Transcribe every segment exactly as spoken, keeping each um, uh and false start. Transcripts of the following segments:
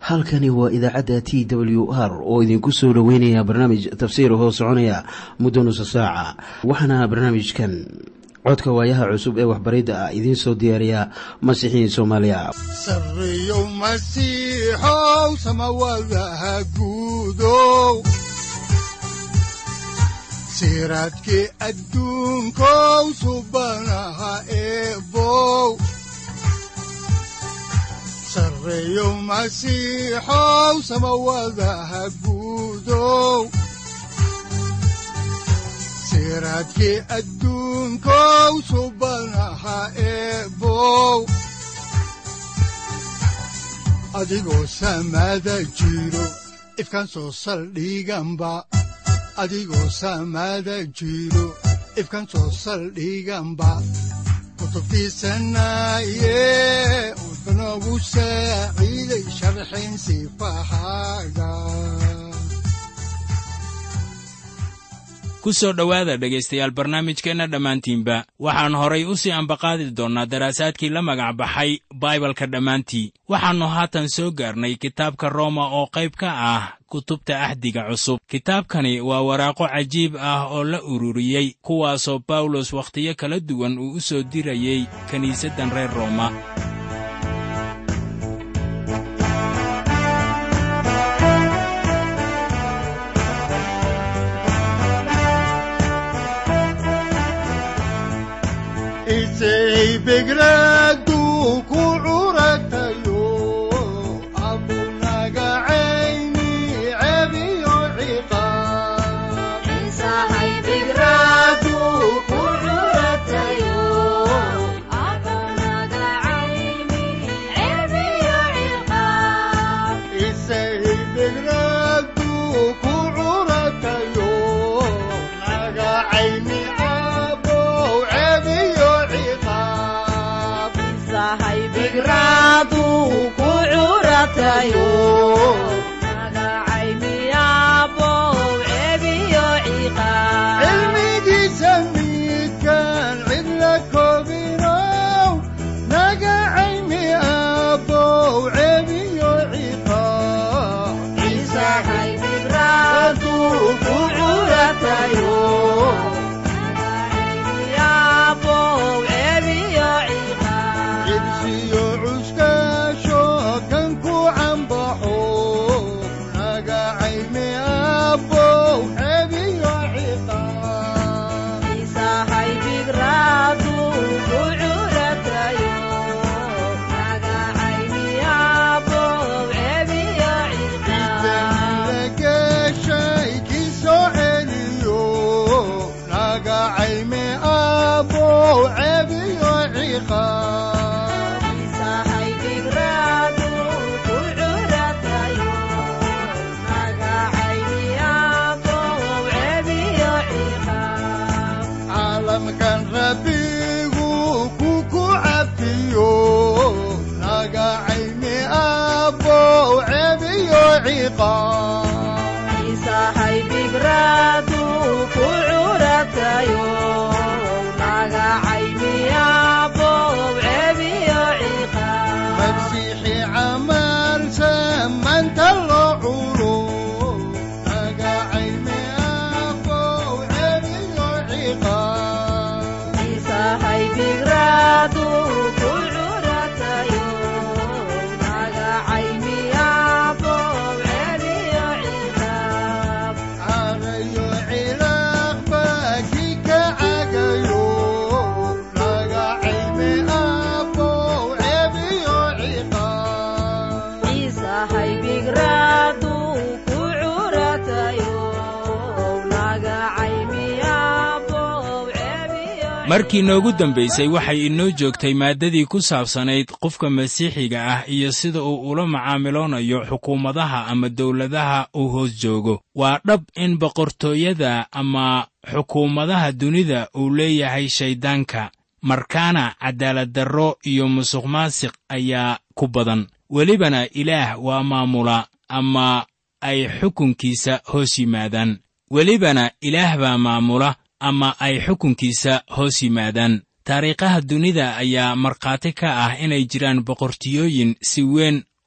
halkani waa idaacadda T W R oo idinku soo dhaweynaya barnaamij tafsiir oo soconaya muddo nusu saaca. Waxaana barnaamijkan codka waayaha cusub ee waxbaridda ah idin soo diyaariya Masiixiin Soomaaliya. Sarriyow Masiixow samawadaha guudow siraadkii adduunkow subanaha eebow Sarriyow Masiixow samawadaha guudow siraadkii adduunkow subanaha eebow adigoo samada jiro ifkaan soo saldhiganba adigoo samada jiro ifkaan soo saldhiganba kutubtiisanaye udanogu saaciiday sharxin sifahaaga ku soo dhowaada dhegaystayaal barnaamijkeenna dhammaantiinba waxaan horay u sii ambaqaadi doonnaa daraasaadkii la magac baxay baibalka dhammaantii waxaannu haatan soo gaarnay kitaabka rooma oo qayb ka ah kutubta ahdiga cusub. Kitaabkani waa waraaqo cajiib ah oo la ururiyey kuwaasoo bawlos wakhtiyo kala duwan uu u soo dirayey kiniisaddan reer rooma. Isay begradu ku curatayo abunaga ayni abiyo ciqaab Isay begradu ku curatayo abunaga ayni abiyo ciqaab Isay begradu ku curatayo naga ayni Gradu ku curatayo nagacay miyaabo ceebiyo ciqaab cilmigiisa midkaan cid la koobinow nagacay miyaabo ceebiyo ciqaab ciisahay gradu ku curatayo nagacay miyaabo ceebiyo Isahay bigradu ku curatayo nagacay miyaabo ceebiyo ciqaab Masiixi camal samanta loo culo nagacay miyaabo ceebiyo ciqaab Isahay bigradu ku curatayo nagacay miyaabo markii noogu dambaysay waxay inoo joogtay maaddadii ku saabsanayd qofka masiixiga ah iyo sida uu ula macaamiloonayo xukuumadaha ama dawladaha uu hoos joogo. Waa dhab in boqortooyada ama xukuumadaha dunida uu leeyahay shayddaanka, markaana cadaaladdarro iyo musuqmaasiq ayaa ku badan. Welibana Ilaah waa maamula ama ay xukunkiisa hoos yimaadaan. Welibana Ilaah baa maamula ama ay xukunkiisa hoos yimaadaan. taariikhaha dunida ayaa markhaati ka ah inay jiraan boqortooyooyin si weyn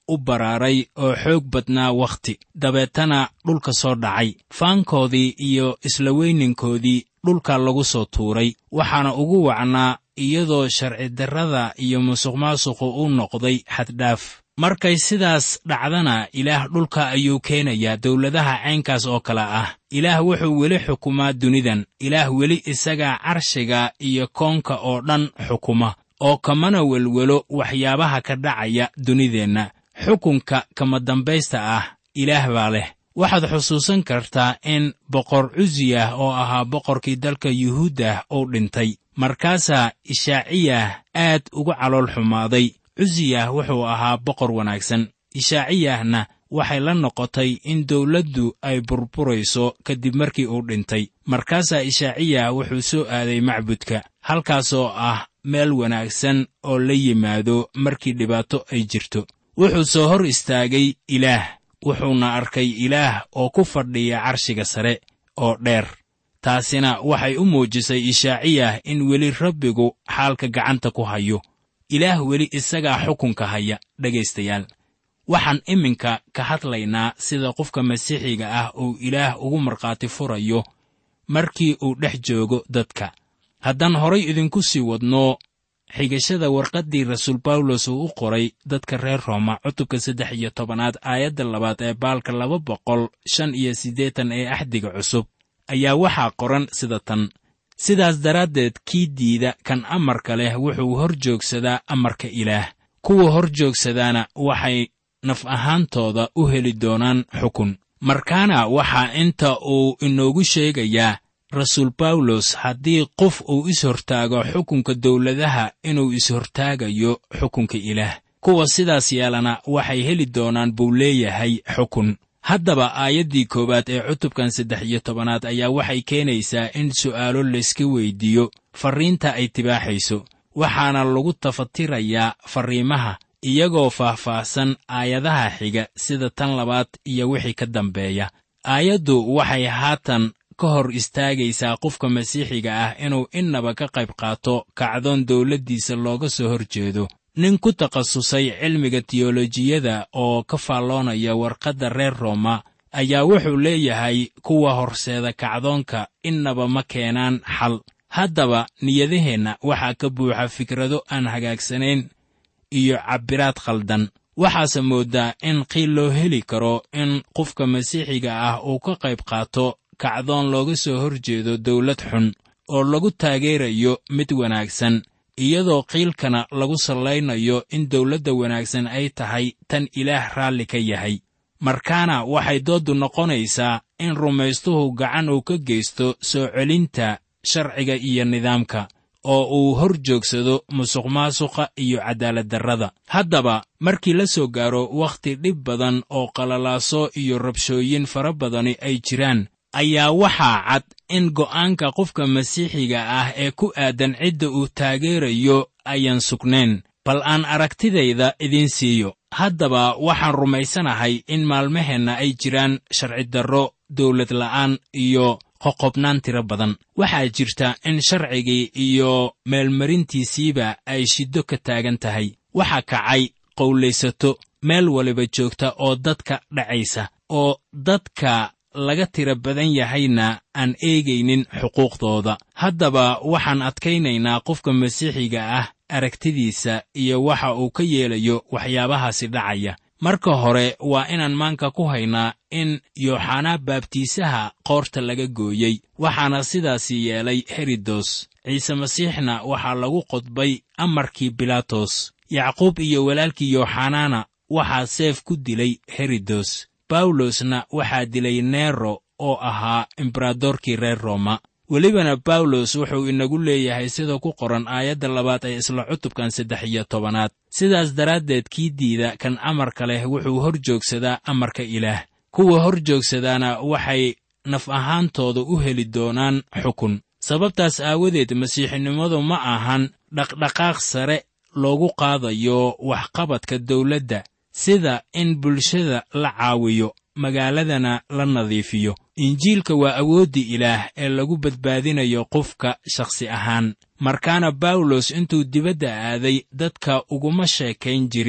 u baraaray oo xoog badnaa wakhti dabeetana dhulka soo dhacay. faankoodii iyo isla weyninkoodii dhulka lagu soo tuuray, waxaana ugu wacnaa iyadoo sharci-darrada iyo musuqmaasuqu u noqday xaddhaaf. markay sidaas dhacdana ilaah dhulka ayuu keenayaa dawladaha caynkaas oo kale ah. ilaah wuxuu weli xukumaa dunidan. ilaah weli isagaa carshiga iyo koonka oo dhan xukuma, oo kamana welwelo waxyaabaha ka dhacaya dunideenna. xukunka kama dambaysta ah ilaah baa leh. waxaad xusuusan kartaa in boqor cusiyah oo ahaa boqorkii dalka yuhuudda uu dhintay. markaasaa ishaaciyah aad uga calool xumaaday. cusiyah wuxuu ahaa boqor wanaagsan. ishaaciyahna waxay la noqotay in dawladdu ay burburayso kadib markii uu dhintay. markaasaa ishaaciyah wuxuu soo aaday macbudka, halkaasoo ah meel wanaagsan oo la yimaado markii dhibaato ay jirto. wuxuu soo hor istaagay ilaah, wuxuuna arkay ilaah oo ku fadhiya carshiga sare oo dheer. taasina waxay u muujisay ishaaciyah in weli rabbigu xaalka gacanta ku hayo. ilaah weli isagaa xukunka haya. dhegaystayaal, waxaan iminka ka hadlaynaa sida qofka masiixiga ah uu ilaah ugu markhaati furayo markii uu dhex joogo dadka. haddaan horay idinku sii wadno xigashada warqaddii rasuul bawlos uu u qoray dadka reer rooma cutubka saddex iyo tobanaad aayadda labaad ee baalka laba boqol shan iyo siddeetan ee axdiga cusub, ayaa waxaa qoran sida tan: sidaas daraaddeed kii diida kan amarka leh wuxuu hor joogsadaa amarka ilaah. kuwa hor joogsadaana waxay naf ahaantooda u heli doonaan xukun. markaana waxaa inta uu inoogu sheegayaa rasuul bawlos haddii qof uu is-hortaago xukunka dawladaha inuu is-hortaagayo xukunka ilaah. kuwa sidaas yeelana waxay heli doonaan buu leeyahay xukun. haddaba aayaddii koowaad ee cutubkan saddex iyo tobanaad ayaa waxay keenaysaa in su'aalo layska weyddiiyo farriinta ay tibaaxayso, waxaana lagu tafatirayaa farriimaha iyagoo faahfaahsan aayadaha xiga sida tan labaad iyo wixii ka dambeeya. aayaddu waxay haatan ka hor istaagaysaa qofka masiixiga ah inuu innaba ka qayb qaato kacdoon dawladdiisa looga soo hor jeedo. nin ku takhasusay cilmiga tiyolojiyada oo ka faalloonaya warqadda reer rooma ayaa wuxuu leeyahay kuwa horseeda kacdoonka innaba ma keenaan xal. haddaba niyadaheenna waxaa ka buuxa fikrado aan hagaagsanayn iyo cabbiraad khaldan. waxaase mooddaa in qiil loo heli karo in qofka masiixiga ah uu ka qayb qaato kacdoon looga soo hor jeedo dawlad xun oo lagu taageerayo mid wanaagsan, iyadoo qiilkana lagu sallaynayo in dawladda wanaagsan ay tahay tan ilaah raalli ka yahay. markaana waxay dooddu noqonaysaa in rumaystuhu gacan uu ka geysto soo celinta sharciga iyo nidaamka, oo uu hor joogsado musuqmaasuqa iyo cadaaladdarrada. haddaba markii la soo gaaro wakhti dhib badan oo qalalaaso iyo rabshooyin fara badani ay jiraan, ayaa waxaa cad in go'aanka qofka masiixiga ah ee ku aadan cidda uu taageerayo ayaan sugnayn. bal aan aragtidayda idiin siiyo. haddaba waxaan rumaysanahay in maalmaheenna ay jiraan sharci-darro, dawlad la'aan iyo qoqobnaan tiro badan. waxaa jirta in sharcigii iyo meelmarintiisiiba ay shiddo ka taagan tahay. waxaa kacay qowlaysato meel waliba joogta oo dadka dhacaysa, oo dadka laga tira badan yahayna aan eegaynin xuquuqdooda. haddaba waxaan adkaynaynaa qofka masiixiga ah aragtidiisa iyo waxa uu ka yeelayo waxyaabahaasi dhacaya. marka hore waa inaan maanka ku haynaa in yooxanaa baabtiisaha qoorta laga gooyey, waxaana sidaasi yeelay herodos. ciise masiixna waxaa lagu qodbay amarkii bilaatos. yacquub iyo walaalkii yooxanaana waxaa seef ku dilay herodos. bawlosna waxaa dilay nero oo ahaa embaradorkii reer rooma. welibana bawlos wuxuu inagu leeyahay sida ku qoran aayadda labaad ee isla cutubkan saddex iyo tobanaad: sidaas daraaddeed kii diida kan amarka leh wuxuu hor joogsadaa amarka ilaah. kuwa hor joogsadaana waxay naf ahaantooda u heli doonaan xukun. sababtaas aawadeed masiixinimadu ma ahan dhaqdhaqaaq sare loogu qaadayo waxqabadka dawladda, sida in bulshada la caawiyo, magaaladana la nadiifiyo. injiilka waa awooddii ilaah ee lagu badbaadinayo qofka shakhsi ahaan. markaana bawlos intuu dibadda aaday dadka uguma sheekayn jirin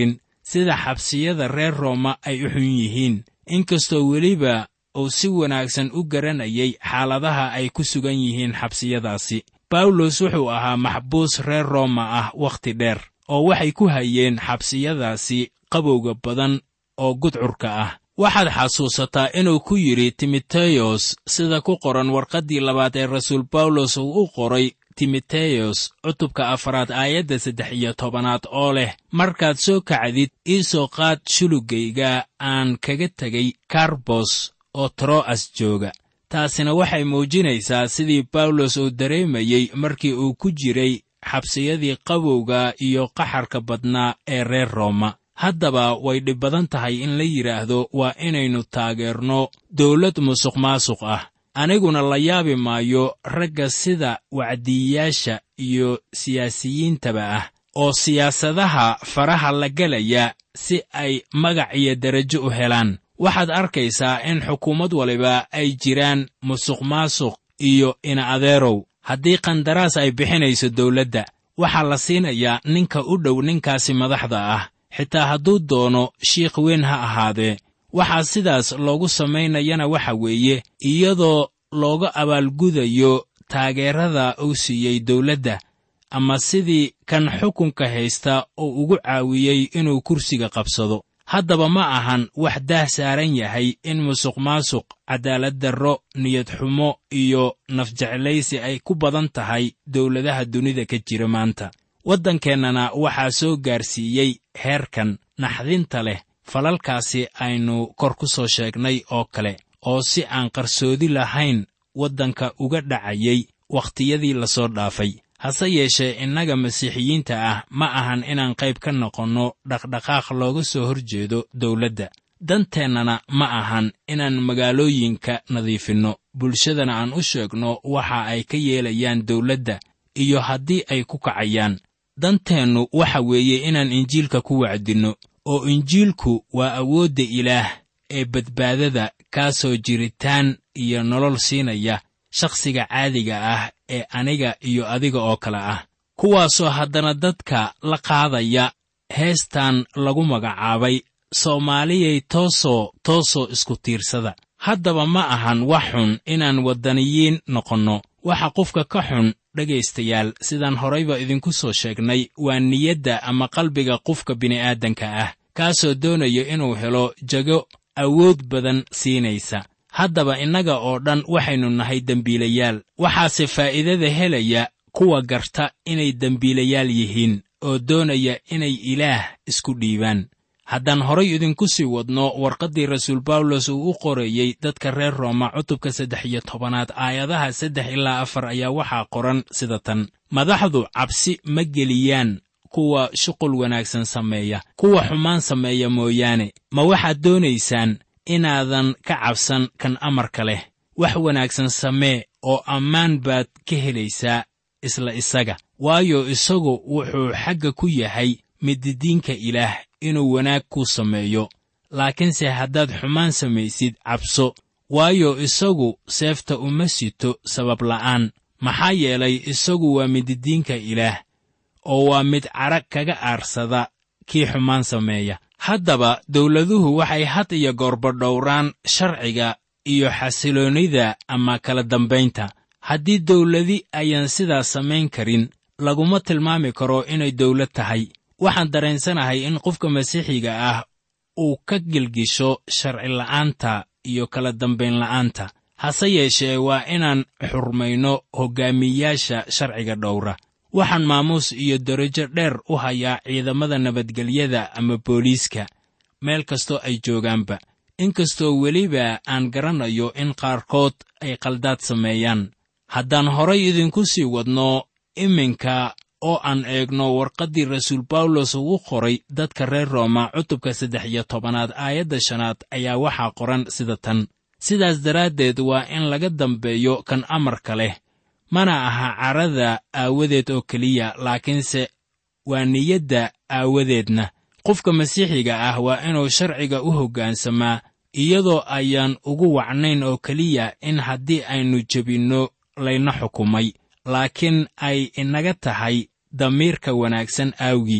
sida xabsiyada reer rooma ay u xun yihiin, inkastoo weliba uu si wanaagsan u garanayay xaaladaha ay ku sugan yihiin xabsiyadaasi. bawlos wuxuu ahaa maxbuus reer rooma ah wakhti dheer, oo waxay ku hayeen xabsiyadaasi qabowga badan oo gudcurka ah. waxaad xasuusataa inuu ku yidhi timoteyos sida ku qoran warqaddii labaad ee rasuul bawlos uu u qoray timoteyos cutubka afaraad aayadda saddex iyo tobanaad oo leh, markaad soo kacdid ii soo qaad shuluggayga aan kaga tegay karbos oo tro'as jooga. taasina waxay muujinaysaa sidii bawlos uu dareemayey markii uu ku jiray xabsiyadii qabowga iyo qaxarka badnaa ee reer rooma. haddaba way dhib badan tahay in la yidhaahdo waa inaynu taageerno dawlad musuqmaasuq ah. aniguna la yaabi maayo ragga sida wacdiyayaasha iyo siyaasiyiintaba ah oo siyaasadaha faraha la gelaya si ay magac iyo derajo u helaan. waxaad arkaysaa in xukuumad waliba ay jiraan musuqmaasuq iyo ina adeerow. haddii qandaraas ay bixinayso dawladda, waxaa la siinayaa ninka u dhow ninkaasi madaxda ah, xitaa hadduu doono shiikh weyn ha ahaadee. waxaa sidaas loogu samaynayana waxa weeye iyadoo looga abaalgudayo taageerada uu siiyey dawladda, ama sidii kan xukunka haysta oo ugu caawiyey inuu kursiga qabsado. haddaba ma ahan wax daah saaran yahay in musuqmaasuq, cadaalad darro, niyad xumo iyo nafjeclaysi ay ku badan tahay dawladaha dunida ka jira maanta. waddankeennana waxaa soo gaarsiiyey heerkan naxdinta leh falalkaasi aynu kor ku soo sheegnay oo kale, oo si aan qarsoodi lahayn waddanka uga dhacayay wakhtiyadii la soo dhaafay. hase yeeshee innaga masiixiyiinta ah ma ahan inaan qayb ka noqonno dhaqdhaqaaq looga soo hor jeedo dawladda. danteennana ma ahan inaan magaalooyinka nadiifinno, bulshadana aan u sheegno waxa ay ka yeelayaan dawladda iyo haddii ay ku kacayaan. danteennu waxa weeye inaan injiilka ku wacdinno, oo injiilku waa awoodda ilaah ee badbaadada, kaasoo jiritaan iyo nolol siinaya shakhsiga caadiga ah ee aniga iyo adiga oo kale ah, kuwaasoo haddana dadka la qaadaya heestan lagu magacaabay soomaaliyay toosoo toosoo isku tiirsada. haddaba ma ahan wax xun inaan waddaniyiin noqonno. waxa qofka ka xun, dhegaystayaal, sidaan horayba idinku soo sheegnay, waa niyadda ama qalbiga qofka bini'aadanka ah, kaasoo doonaya inuu helo jago awood badan siinaysa. haddaba innaga oo dhan waxaynu nahay dembiilayaal, waxaase faa'iidada helaya kuwa garta inay dembiilayaal yihiin oo doonaya inay ilaah isku dhiibaan. haddaan horay idinku sii wadno warqaddii rasuul bawlos uu u qorayey dadka reer rooma cutubka saddex iyo tobanaad aayadaha saddex ilaa afar ayaa waxaa qoran sida tan: madaxdu cabsi ma geliyaan kuwa shuqul wanaagsan sameeya, kuwa xumaan sameeya mooyaane. ma waxaad doonaysaan inaadan ka cabsan kan amarka leh? wax wanaagsan samee oo ammaan baad ka helaysaa isla isaga, waayo isagu wuxuu xagga ku yahay mididiinka ilaah inuu wanaag ku sameeyo. laakiinse haddaad xumaan samaysid, cabso, waayo isagu seefta uma sito sabab la'aan. maxaa yeelay isagu waa mididiinka ilaah, oo waa mid carag kaga aarsada kii xumaan sameeya. haddaba dawladuhu waxay had iyo goorba dhowraan sharciga iyo xasiloonnida ama kala dambaynta. haddii dawladi ayaan sidaas samayn karin, laguma tilmaami karo inay dawlad tahay. waxaan dareensanahay in qofka masiixiga ah uu ka gilgisho sharci la'aanta iyo kala dambayn la'aanta. hase yeeshee waa inaan xurmayno hoggaamiyayaasha sharciga dhowra. waxaan maamuus iyo darajo dheer u hayaa ciidamada nabadgelyada ama booliiska, meel kastoo ay joogaanba, inkastoo weliba aan garanayo in qaarkood ay qaldaad sameeyaan. haddaan horay idinku sii wadno iminka oo aan eegno warqaddii rasuul bawlos uu u qoray dadka reer rooma cutubka saddex iyo tobanaad aayadda shanaad ayaa waxaa qoran sida tan: sidaas daraaddeed waa in laga dambeeyo kan amarka leh, mana aha carada aawadeed oo keliya, laakiinse waa niyadda aawadeedna. qofka masiixiga ah waa inuu sharciga u hoggaansamaa, iyadoo ayaan ugu wacnayn oo keliya in haddii aynu jebinno layna xukumay, laakiin ay inaga tahay damiirka wanaagsan aawgii.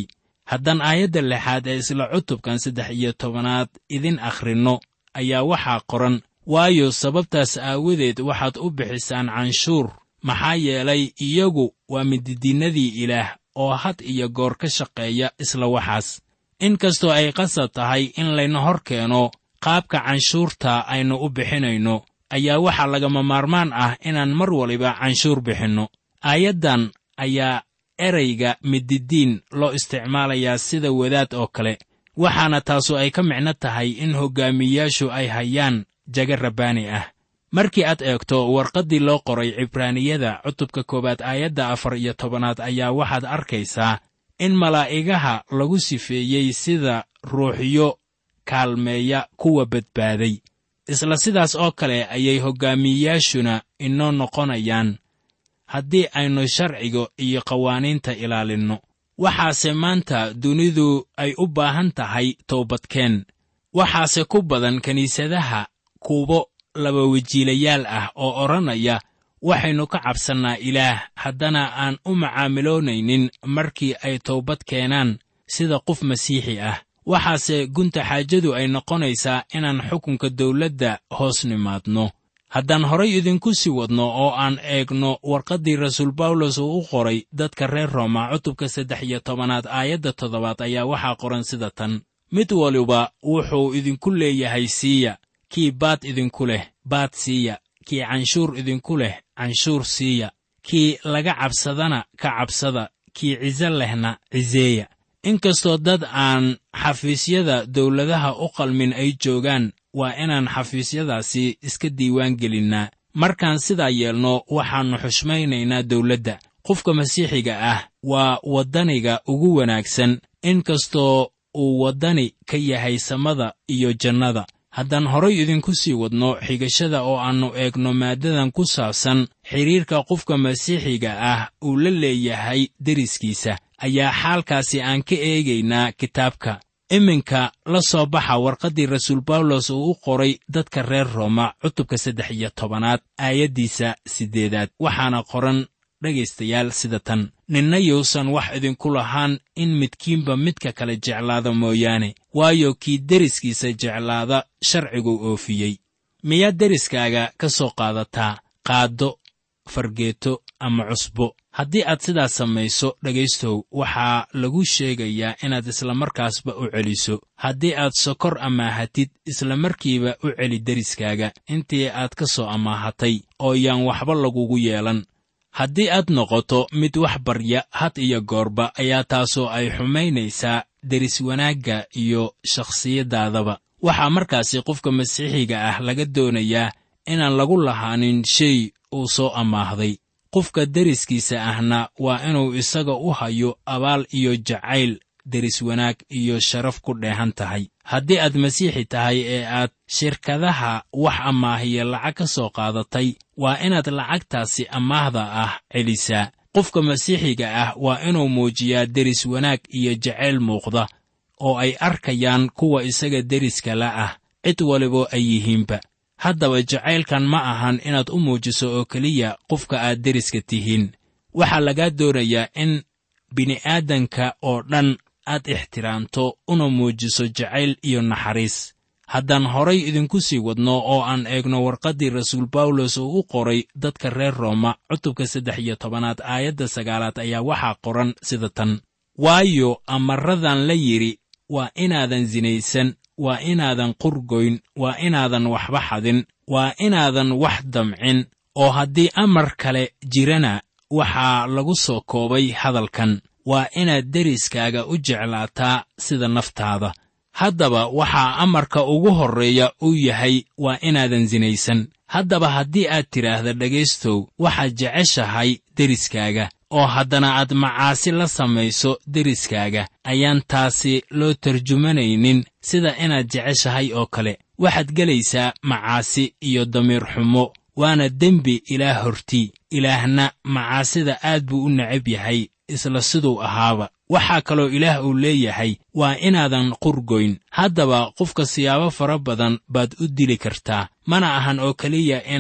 haddaan aayadda lixaad ee isla cutubkan saddex iyo tobanaad idin akhrinno ayaa waxaa qoran, waayo sababtaas aawadeed waxaad u bixisaan canshuur, maxaa yeelay iyagu waa mididiinnadii ilaah oo had iyo goor ka shaqeeya isla waxaas. in kastoo ay qasab tahay in layna hor keeno qaabka canshuurta aynu u bixinayno, ayaa waxaa lagama maarmaan ah inaan mar waliba canshuur bixinno. aayaddan ayaa erayga mididiin loo isticmaalayaa sida wadaad oo kale, waxaana taasu ay ka micno tahay in hoggaamiyayaashu ay hayaan jaga rabbaani ah. markii aad eegto warqaddii loo qoray cibraaniyada cutubka koowaad aayadda afar iyo tobanaad ayaa waxaad arkaysaa in malaa'igaha lagu sifeeyey sida ruuxyo kaalmeeya kuwa badbaaday. isla sidaas oo kale ayay hoggaamiyayaashuna inoo noqonayaan haddii aynu sharciga iyo qawaaniinta ilaalinno. waxaase maanta dunidu ay u baahan tahay toobadkeen. waxaase ku badan kiniisadaha kuwo labawajiilayaal ah oo odhanaya waxaynu ka cabsannaa ilaah, haddana aan u macaamiloonaynin markii ay toobad keenaan sida qof masiixi ah. waxaase gunta xaajadu ay noqonaysaa inaan xukunka dawladda hoos nimaadno. haddaan horay idinku sii wadno oo aan eegno warqaddii rasuul bawlos uu u qoray dadka reer rooma cutubka saddex iyo tobanaad aayadda toddobaad ayaa waxaa qoran sida tan, mid waliba wuxuu idinku leeyahay siiya, kii baad idinku leh baad siiya, kii canshuur idinku leh canshuur siiya, kii laga cabsadana ka cabsada, kii ciso lehna ciseeya. inkastoo dad aan xafiisyada dawladaha u qalmin ay joogaan, waa inaan xafiisyadaasi iska diiwaan gelinnaa. markaan sidaa yeelno waxaannu xushmaynaynaa dawladda. qofka masiixiga ah waa waddaniga ugu wanaagsan, inkastoo uu waddani ka yahay samada iyo jannada. haddaan horay idinku sii wadno xigashada oo aannu eegno maaddadan ku saabsan xidhiirka qofka masiixiga ah uu la leeyahay deriskiisa, ayaa xaalkaasi aan ka eegaynaa kitaabka. iminka la soo baxa warqaddii rasuul bawlos uu u qoray dadka reer rooma cutubka saddex iyo tobanaad aayaddiisa siddeedaad. waxaana qoran dhegaystayaal sida tan, ninna yuusan wax idinku lahaan in midkiinba midka kale jeclaada mooyaane, waayo kii deriskiisa jeclaada sharciguu oofiyey. miyaad deriskaaga ka soo qaadataa qaaddo, fargeeto ama cusbo? haddii aad sidaas samayso, dhegaystow, waxaa lagu sheegayaa inaad islamarkaasba u celiso. haddii aad sokor amaahatid, islamarkiiba u celi deriskaaga intii aad ka soo amaahatay, oo yaan waxba lagugu yeelan. haddii aad noqoto mid wax barya had iyo goorba, ayaa taasoo ay xumaynaysaa deris wanaagga iyo shakhsiyaddaadaba. waxaa markaasi qofka masiixiga ah laga doonayaa inaan lagu lahaanin shay uu soo amaahday. qofka deriskiisa ahna waa inuu isaga u hayo abaal iyo jacayl deris wanaag iyo sharaf ku dheehan tahay. haddii aad masiixi tahay ee aad shirkadaha wax amaahiya lacag ka soo qaadatay, waa inaad lacagtaasi amaahda ah celisaa. qofka masiixiga ah waa inuu muujiyaa deris wanaag iyo jacayl muuqda oo ay arkayaan kuwa isaga deriska la ah, cid waliba ay yihiinba. haddaba jacaylkan ma ahan inaad u muujiso oo keliya qofka aad deriska tihiin. waxaa lagaa doonayaa in bini'aadanka oo dhan aad ixtiraamto una muujiso jacayl iyo naxariis. haddaan horay idinku sii wadno oo aan eegno warqaddii rasuul bawlos uu u qoray dadka reer rooma cutubka saddex iyo tobanaad aayadda sagaalaad ayaa waxaa qoran sida tan, waayo amarradan la yidhi, waa inaadan sinaysan, waa inaadan qurgoyn, waa inaadan waxba xadin, waa inaadan wax damcin. oo haddii amar kale jirana, waxaa lagu soo koobay hadalkan, waa inaad deriskaaga u jeclaataa sida naftaada. haddaba waxaa amarka ugu horreeya uu yahay waa inaadan sinaysan. haddaba haddii aad tidhaahda dhegaystow, waxaad jeceshahay deriskaaga, oo haddana aad macaasi la samayso deriskaaga, ayaan taasi loo tarjumanaynin sida inaad jeceshahay oo kale. waxaad gelaysaa macaasi iyo damiir xumo, waana dembi ilaah hortii. ilaahna macaasida aad buu u necab yahay, isla siduu ahaaba. waxaa kaloo ilaah uu leeyahay waa inaadan qurgoyn. haddaba qofka siyaabo fara badan baad u dili kartaa. mana ahan oo keliya inaad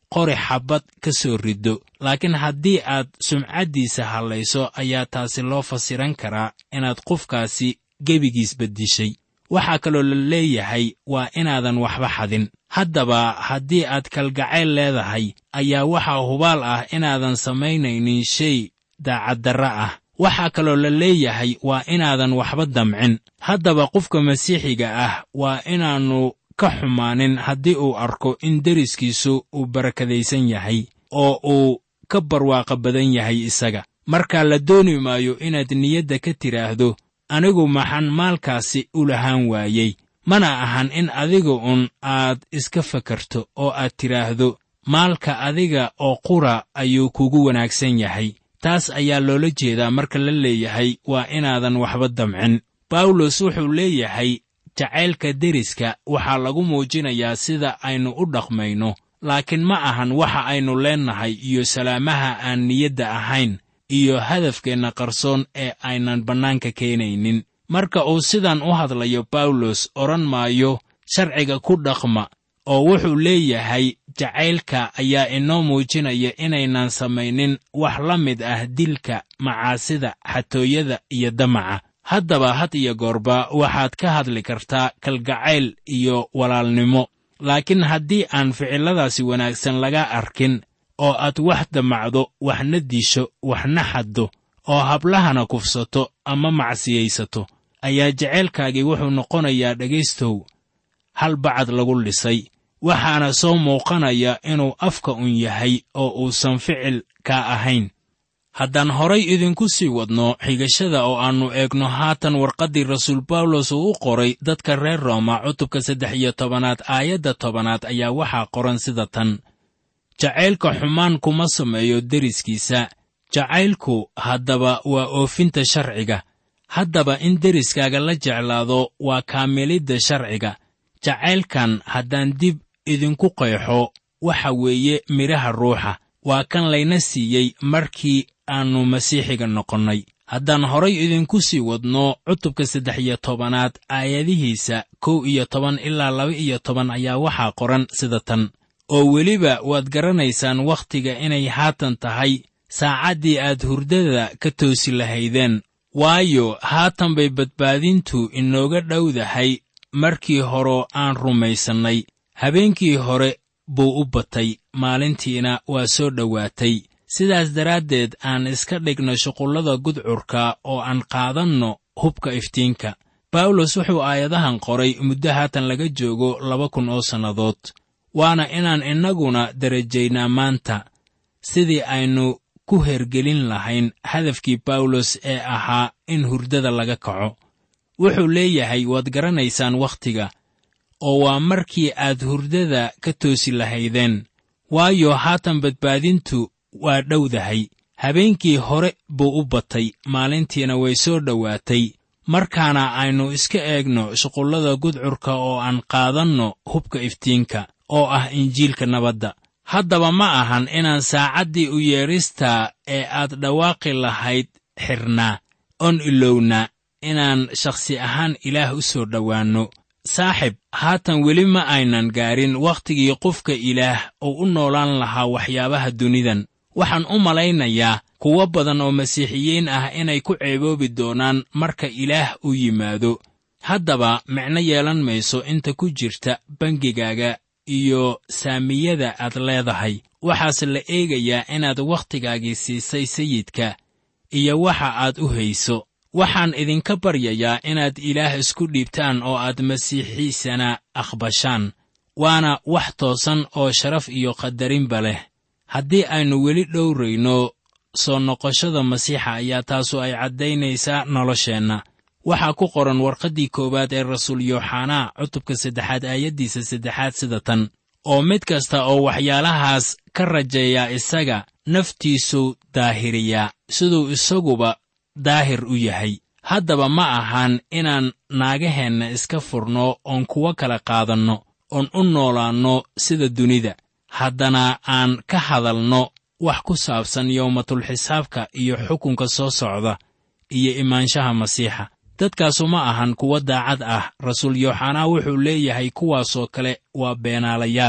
qori xabbad ka soo riddo, laakiin haddii aad sumcaddiisa hallayso ayaa taasi loo fasiran karaa inaad qofkaasi gebigiis beddishay. waxaa kaloo la leeyahay waa inaadan waxba xadin. haddaba haddii aad kalgacayl leedahay ayaa waxaa hubaal ah inaadan samaynaynin shay daacaddarra ah. waxaa kaloo la leeyahay waa inaadan waxba damcin. haddaba qofka masiixiga ah waa inaannu ka xumaanin haddii uu arko in deriskiisu uu barakadaysan yahay oo uu ka barwaaqa badan yahay isaga. markaa la dooni maayo inaad niyadda ka tidhaahdo, anigu maxaan maalkaasi u lahaan waayey. mana ahan in adiga un aad iska fakarto oo aad tidhaahdo, maalka adiga oo qura ayuu kugu wanaagsan yahay. taas ayaa loola jeedaa marka la leeyahay waa inaadan waxba damcin. bawlos wuxuu leeyahay jacaylka deriska waxaa lagu muujinayaa sida aynu u dhaqmayno, laakiin ma ahan waxa aynu leennahay iyo salaamaha aan niyadda ahayn iyo hadafkeenna qarsoon ee aynan bannaanka keenaynin. marka uu sidan u hadlayo bawlos odhan maayo sharciga ku dhaqma, oo wuxuu leeyahay jacaylka ayaa inoo muujinaya inaynan samaynin wax la mid ah dilka, macaasida, xatooyada iyo damaca. haddaba had iyo goorba waxaad ka hadli kartaa kalgacayl iyo walaalnimo, laakiin haddii aan ficilladaasi wanaagsan laga arkin oo aad wax damacdo, waxna disho, waxna xaddo, oo hablahana kufsato ama macsiyaysato, ayaa jacaylkaagii wuxuu noqonayaa dhegaystow hal bacad lagu dhisay. waxaana soo muuqanaya inuu afka un yahay oo uusan ficil ka ahayn. haddaan horay idinku sii wadno xigashada oo aannu eegno haatan warqaddii rasuul bawlos uu u qoray dadka reer rooma cutubka saddex iyo tobanaad aayadda tobanaad ayaa waxaa qoran sida tan: jacaylka xumaan kuma sameeyo deriskiisa. jacaylku haddaba waa oofinta sharciga. haddaba in deriskaaga la jeclaado waa kaamilidda sharciga. jacaylkan haddaan dib idinku qeexo waxa weeye midhaha ruuxa, waa kan layna siiyey markii aannu masiixiga noqonnay. haddaan horay idinku sii wadno cutubka saddex iyo tobanaad aayadihiisa kow iyo toban ilaa laba iyo toban ayaa waxaa qoran sida tan: oo weliba waad garanaysaan wakhtiga inay haatan tahay saacaddii aad hurdada ka toosi lahaydeen, waayo haatan bay badbaadintu inooga dhowdahay. markii horeo aan rumaysannay habeenkii hore buu u batay, maalintiina waa soo dhowaatay. sidaas daraaddeed aan iska dhigno shuqullada gudcurka oo aan qaadanno hubka iftiinka. bawlos wuxuu aayadahan qoray muddo haatan laga joogo laba kun oo sannadood, waana inaan innaguna darajaynaa maanta sidii aynu ku hergelin lahayn hadafkii bawlos ee ahaa in hurdada laga kaco. wuxuu leeyahay waad garanaysaan wakhtiga, oo waa markii aad hurdada ka toosi lahaydeen, waayo haatan badbaadintu waa dhowdahay. habeenkii hore buu u batay, maalintiina way soo dhowaatay. markaana aynu iska eegno shuqullada gudcurka oo aan qaadanno hubka iftiinka oo ah injiilka nabadda. haddaba ma ahan inaan saacaddii u yeedhistaa ee aad dhawaaqi lahayd xirnaa oon ilownaa inaan shakhsi ahaan ilaah u soo dhowaanno. saaxib, haatan weli ma aynan gaarin wakhtigii qofka ilaah uu u noolaan lahaa waxyaabaha dunidan. waxaan u malaynayaa kuwo badan oo masiixiyiin ah inay ku ceeboobi doonaan marka ilaah u yimaado. haddaba micno yeelan mayso inta ku jirta bangigaaga iyo saamiyada aad leedahay. waxaase la eegayaa inaad wakhtigaagii siisay sayidka iyo waxa aad u hayso. waxaan idinka baryayaa inaad ilaah isku dhiibtaan oo aad masiixiisana aqbashaan, waana wax toosan oo sharaf iyo qadarinba leh. haddii aynu weli dhowrayno soo noqoshada masiixa ayaa taasu ay caddaynaysaa nolosheenna. waxaa ku qoran warqaddii koowaad ee rasuul yooxanaa cutubka saddexaad aayaddiisa saddexaad sida tan: oo mid kasta oo waxyaalahaas ka rajeeyaa isaga naftiisuu daahiriyaa siduu isaguba daahir u yahay. haddaba ma ahan inaan naagaheenna iska furno oon kuwo kala qaadanno oon u noolaanno sida dunida, haddana aan ka hadalno wax ku saabsan yowmatulxisaabka iyo xukunka soo socda iyo imaanshaha masiixa. dadkaasu ma ahan kuwo daacad ah. rasuul yooxanaa wuxuu leeyahay kuwaasoo kale waa beenaalayaal.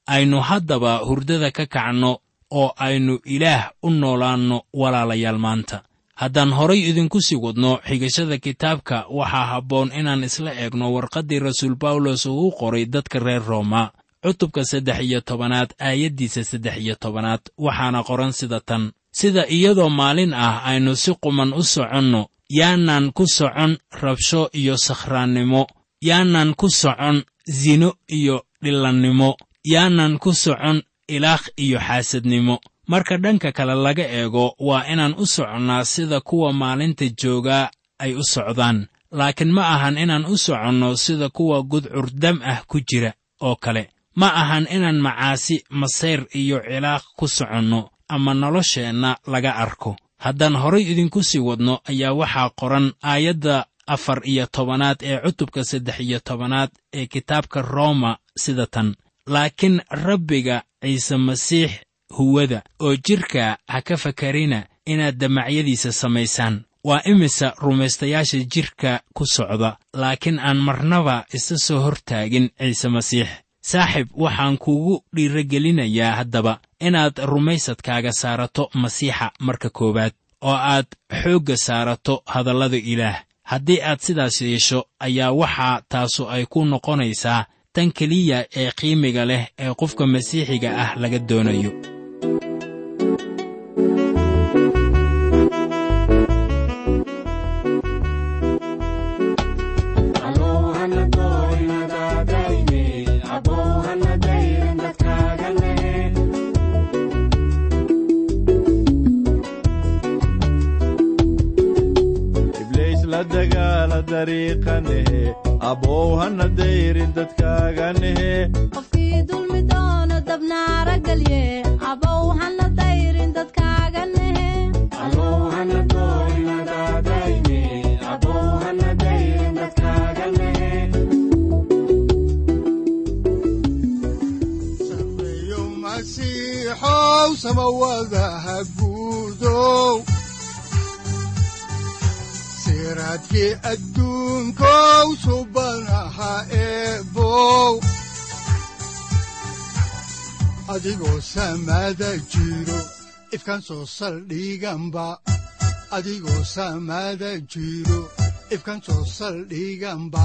aynu haddaba hurdada ka kacno oo aynu ilaah u noolaanno walaalayaal maanta. haddaan horay idinku sii wadno xigashada kitaabka, waxaa habboon inaan isla eegno warqaddii rasuul bawlos uu u qoray dadka reer rooma, cutubka saddex iyo tobanaad aayaddiisa saddex iyo tobanaad, waxaana qoran sida tan: sida iyadoo maalin ah aynu si quman u soconno, yaanaan ku socon rabsho iyo sakhraannimo, yaanaan ku socon sino iyo dhillannimo, yaanaan ku socon ilaaq iyo xaasadnimo. marka dhanka kale laga eego, waa inaan u soconnaa sida kuwa maalinta joogaa ay u socdaan, laakiin ma ahan inaan u soconno sida kuwa gudcur dam ah ku jira oo kale. ma ahan inaan macaasi, masayr iyo cilaaq ku soconno ama nolosheenna laga arko. haddaan horay idinku sii wadno ayaa waxaa qoran aayadda afar iyo tobanaad ee cutubka saddex iyo tobanaad ee kitaabka rooma sida tan: laakiin rabbiga ciise masiix huwada oo jidhka ha ka fakarina inaad damacyadiisa samaysaan. waa imise rumaystayaasha jidhka ku socda, laakiin aan marnaba isa soo hortaagin ciise masiix. saaxiib, waxaan kuugu dhiiragelinayaa haddaba inaad rumaysadkaaga saarato masiixa marka koowaad, oo aad xoogga saarato hadallada ilaah. haddii aad sidaas yeesho, ayaa waxaa taasu ay ku noqonaysaa tan keliya ee qiimiga leh ee qofka masiixiga ah laga doonayo. qofkii dulmi doono dabnaara galye, abow hana dayrin dadkaaga nehe. sameeyo masiixow samawadaha guudow, siraadkii adduunkow subanaha eebow, adigoo samada jiro ifkan soo saldhiganba, adigoo samada jiro ifkan soo saldhiganba.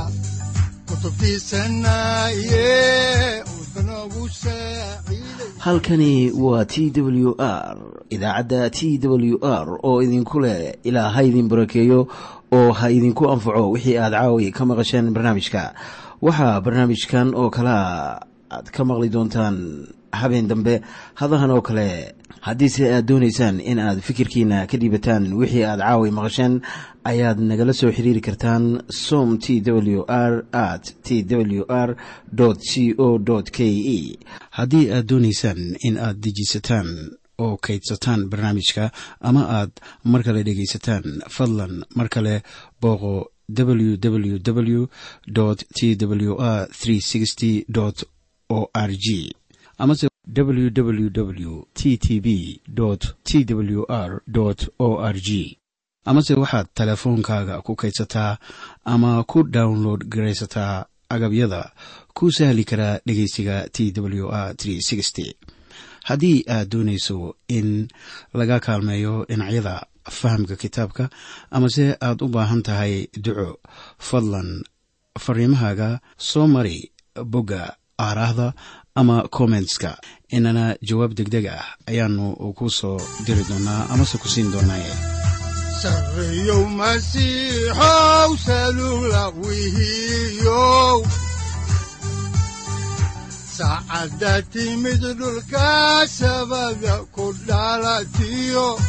halkani waa t w r, idaacadda t w r oo idinku leh ilaa ha idin barakeeyo oo ha idinku anfaco wixii aad caawi ka maqasheen barnaamijka. waxaa barnaamijkan oo kalea aad ka maqli doontaan habeen dambe hadahan oo kale. haddiise aad doonaysaan in aad fikirkiina ka dhiibataan wixii aad caawi maqasheen, ayaad nagala soo xiriiri kartaan som t w r at t w r c o k e. haddii aad doonaysaan in aad dejisataan oo kaydsataan barnaamijka, ama aad mar kale dhegaysataan, fadlan mar kale booqo w w w t w r o r g amase w w w t t b t w r o r g. amase waxaad teleefoonkaaga ku kaydsataa ama ku download garaysataa agabyada ku sahli karaa dhegaysiga t w r. haddii aad doonayso in laga kaalmeeyo dhinacyada fahamka kitaabka, amase aad u baahan tahay duco, fadlan fariimahaaga soo mari bogga aaraahda ama commentska, inana jawaab degdeg ah ayaanu ku soo diri doonaa amase ku siin doonaaye. sareeyow masiixow salugla wihiyow, saacadda timid dhulka sabada ku dhalatiyo,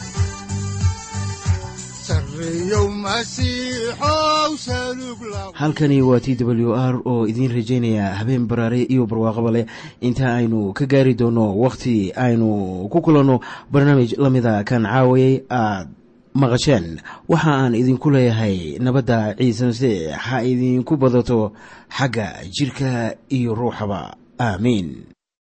halkani waa t w r oo idiin rajaynaya habeen baraare iyo barwaaqaba leh, inta aynu ka gaari doono wakhti aynu ku kulanno barnaamij la mida kan caawayay aad maqasheen. waxa aan idinku leeyahay nabadda ciise masiix ha idinku badato xagga jidhka iyo ruuxaba. aamiin.